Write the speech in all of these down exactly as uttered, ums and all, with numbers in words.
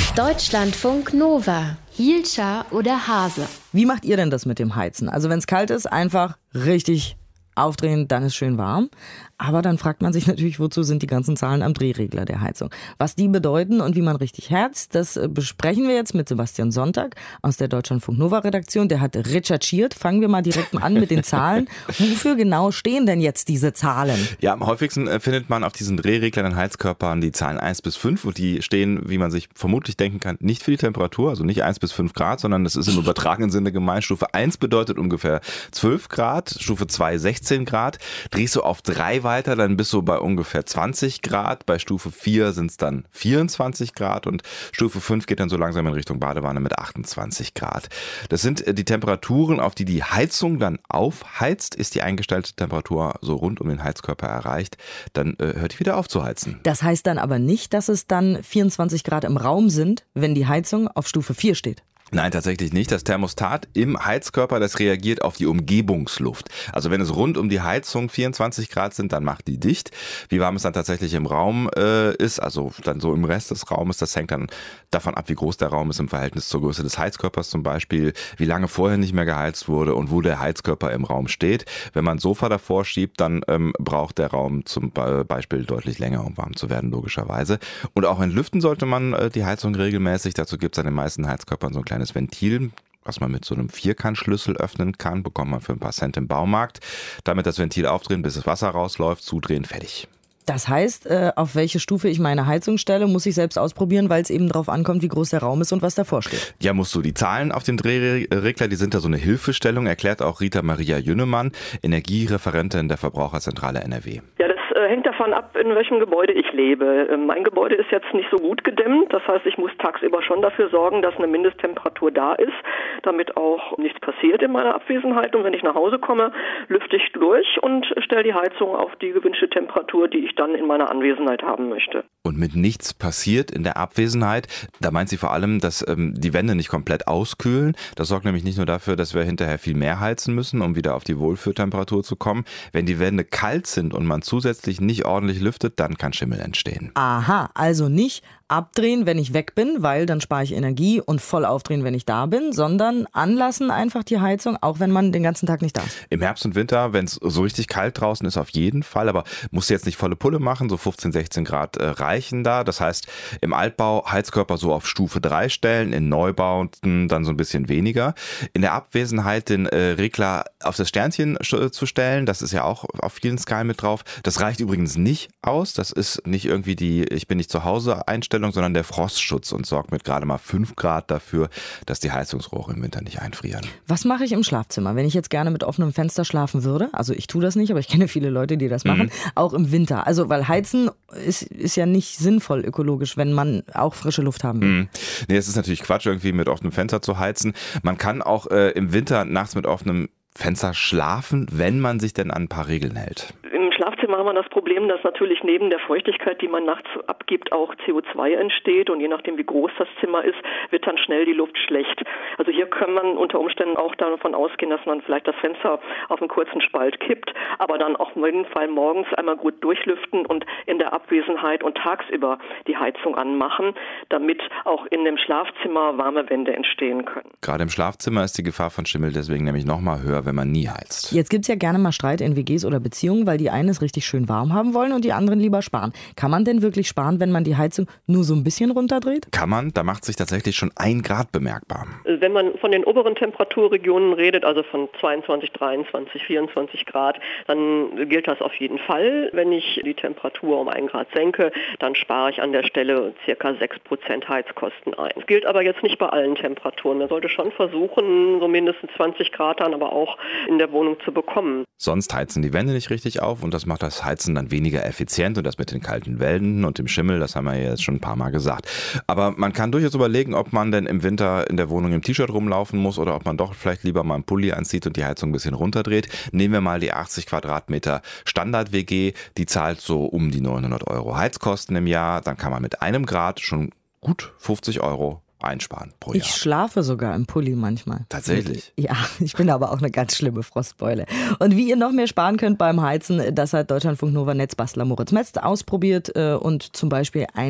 Deutschlandfunk Nova. Hielscher oder Hase? Wie macht ihr denn das mit dem Heizen? Also wenn es kalt ist, einfach richtig aufdrehen, dann ist schön warm. Aber dann fragt man sich natürlich, wozu sind die ganzen Zahlen am Drehregler der Heizung? Was die bedeuten und wie man richtig herzt, das besprechen wir jetzt mit Sebastian Sonntag aus der Deutschlandfunk Nova Redaktion. Der hat recherchiert. Fangen wir mal direkt mal an mit den Zahlen. Wofür genau stehen denn jetzt diese Zahlen? Ja, am häufigsten findet man auf diesen Drehreglern an Heizkörpern die Zahlen eins bis fünf und die stehen, wie man sich vermutlich denken kann, nicht für die Temperatur, also nicht eins bis fünf Grad, sondern das ist im übertragenen Sinne gemeint. Stufe eins bedeutet ungefähr zwölf Grad, Stufe zwei sechzehn Grad. Drehst du auf drei weiter, dann bist du bei ungefähr zwanzig Grad. Bei Stufe vier sind es dann vierundzwanzig Grad und Stufe fünf geht dann so langsam in Richtung Badewanne mit achtundzwanzig Grad. Das sind die Temperaturen, auf die die Heizung dann aufheizt. Ist die eingestellte Temperatur so rund um den Heizkörper erreicht, dann äh, hört die wieder auf zu heizen. Das heißt dann aber nicht, dass es dann vierundzwanzig Grad im Raum sind, wenn die Heizung auf Stufe vier steht. Nein, tatsächlich nicht. Das Thermostat im Heizkörper, das reagiert auf die Umgebungsluft. Also wenn es rund um die Heizung vierundzwanzig Grad sind, dann macht die dicht. Wie warm es dann tatsächlich im Raum äh, ist, also dann so im Rest des Raumes, das hängt dann davon ab, wie groß der Raum ist im Verhältnis zur Größe des Heizkörpers zum Beispiel, wie lange vorher nicht mehr geheizt wurde und wo der Heizkörper im Raum steht. Wenn man ein Sofa davor schiebt, dann ähm, braucht der Raum zum Beispiel deutlich länger, um warm zu werden, logischerweise. Und auch entlüften sollte man äh, die Heizung regelmäßig. Dazu gibt es an den meisten Heizkörpern so ein kleines Ventil, was man mit so einem Vierkantschlüssel öffnen kann, bekommt man für ein paar Cent im Baumarkt. Damit das Ventil aufdrehen, bis das Wasser rausläuft, zudrehen, fertig. Das heißt, äh, auf welche Stufe ich meine Heizung stelle, muss ich selbst ausprobieren, weil es eben darauf ankommt, wie groß der Raum ist und was davor steht. Ja, musst du. Die Zahlen auf dem Drehregler, die sind da so eine Hilfestellung, erklärt auch Rita Maria Jünnemann, Energiereferentin der Verbraucherzentrale N R W. Ja, das äh, hängt davon ab, in welchem Gebäude ich lebe. Ähm, mein Gebäude ist jetzt nicht so gut gedämmt, das heißt, ich muss tagsüber schon dafür sorgen, dass eine Mindesttemperatur da ist, damit auch nichts passiert in meiner Abwesenheit. Und wenn ich nach Hause komme, lüfte ich durch und stelle die Heizung auf die gewünschte Temperatur, die ich dann in meiner Anwesenheit haben möchte. Und mit nichts passiert in der Abwesenheit, da meint sie vor allem, dass ähm, die Wände nicht komplett auskühlen. Das sorgt nämlich nicht nur dafür, dass wir hinterher viel mehr heizen müssen, um wieder auf die Wohlfühltemperatur zu kommen. Wenn die Wände kalt sind und man zusätzlich nicht ordentlich lüftet, dann kann Schimmel entstehen. Aha, also nicht abdrehen, wenn ich weg bin, weil dann spare ich Energie, und voll aufdrehen, wenn ich da bin, sondern anlassen einfach die Heizung, auch wenn man den ganzen Tag nicht da ist. Im Herbst und Winter, wenn es so richtig kalt draußen ist, auf jeden Fall, aber musst du jetzt nicht volle Pulle machen, so fünfzehn, sechzehn Grad äh, reichen da. Das heißt, im Altbau Heizkörper so auf Stufe drei stellen, in Neubauten dann so ein bisschen weniger. In der Abwesenheit den äh, Regler auf das Sternchen sch- zu stellen, das ist ja auch auf vielen Skalen mit drauf. Das reicht übrigens nicht aus, das ist nicht irgendwie die Ich bin nicht zu Hause Einstellung, sondern der Frostschutz und sorgt mit gerade mal fünf Grad dafür, dass die Heizungsrohre im Winter nicht einfrieren. Was mache ich im Schlafzimmer, wenn ich jetzt gerne mit offenem Fenster schlafen würde? Also ich tue das nicht, aber ich kenne viele Leute, die das machen, mhm. auch im Winter. Also weil Heizen ist, ist ja nicht sinnvoll ökologisch, wenn man auch frische Luft haben will. Mhm. Nee, es ist natürlich Quatsch, irgendwie mit offenem Fenster zu heizen. Man kann auch äh, im Winter nachts mit offenem Fenster schlafen, wenn man sich denn an ein paar Regeln hält. Im Schlafzimmer haben wir das Problem, dass natürlich neben der Feuchtigkeit, die man nachts abgibt, auch C O zwei entsteht, und je nachdem, wie groß das Zimmer ist, wird dann schnell die Luft schlecht. Also hier kann man unter Umständen auch davon ausgehen, dass man vielleicht das Fenster auf einen kurzen Spalt kippt, aber dann auch auf jeden Fall morgens einmal gut durchlüften und in der Abwesenheit und tagsüber die Heizung anmachen, damit auch in dem Schlafzimmer warme Wände entstehen können. Gerade im Schlafzimmer ist die Gefahr von Schimmel deswegen nämlich noch mal höher, wenn man nie heizt. Jetzt gibt es ja gerne mal Streit in W Gs oder Beziehungen, weil die einen es richtig schön warm haben wollen und die anderen lieber sparen. Kann man denn wirklich sparen, wenn man die Heizung nur so ein bisschen runterdreht? Kann man, da macht sich tatsächlich schon ein Grad bemerkbar. Wenn man von den oberen Temperaturregionen redet, also von zweiundzwanzig, dreiundzwanzig, vierundzwanzig Grad, dann gilt das auf jeden Fall. Wenn ich die Temperatur um einen Grad senke, dann spare ich an der Stelle circa sechs Prozent Heizkosten ein. Das gilt aber jetzt nicht bei allen Temperaturen. Man sollte schon versuchen, so mindestens zwanzig Grad dann aber auch in der Wohnung zu bekommen. Sonst heizen die Wände nicht richtig auf und das macht das Heizen dann weniger effizient, und das mit den kalten Wänden und dem Schimmel, das haben wir ja jetzt schon ein paar Mal gesagt. Aber man kann durchaus überlegen, ob man denn im Winter in der Wohnung im T-Shirt rumlaufen muss oder ob man doch vielleicht lieber mal einen Pulli anzieht und die Heizung ein bisschen runterdreht. Nehmen wir mal die achtzig Quadratmeter Standard-W G, die zahlt so um die neunhundert Euro Heizkosten im Jahr. Dann kann man mit einem Grad schon gut fünfzig Euro einsparen pro Jahr. Ich schlafe sogar im Pulli manchmal. Tatsächlich? Ja, ich bin aber auch eine ganz schlimme Frostbeule. Und wie ihr noch mehr sparen könnt beim Heizen, das hat Deutschlandfunk Nova Netzbastler Moritz Metz ausprobiert und zum Beispiel ein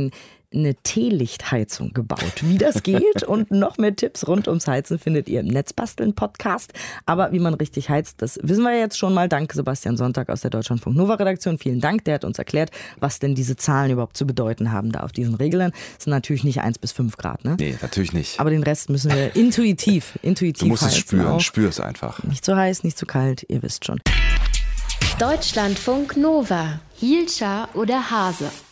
eine Teelichtheizung gebaut. Wie das geht und noch mehr Tipps rund ums Heizen findet ihr im Netzbasteln-Podcast. Aber wie man richtig heizt, das wissen wir jetzt schon mal. Danke Sebastian Sonntag aus der Deutschlandfunk-Nova-Redaktion. Vielen Dank, der hat uns erklärt, was denn diese Zahlen überhaupt zu bedeuten haben da auf diesen Reglern. Das sind natürlich nicht eins bis fünf Grad, ne? Nee, natürlich nicht. Aber den Rest müssen wir intuitiv, intuitiv Du musst es heizen spüren, auch. spür es einfach. Nicht zu heiß, nicht zu kalt, ihr wisst schon. Deutschlandfunk Nova. Hielscher oder Hase?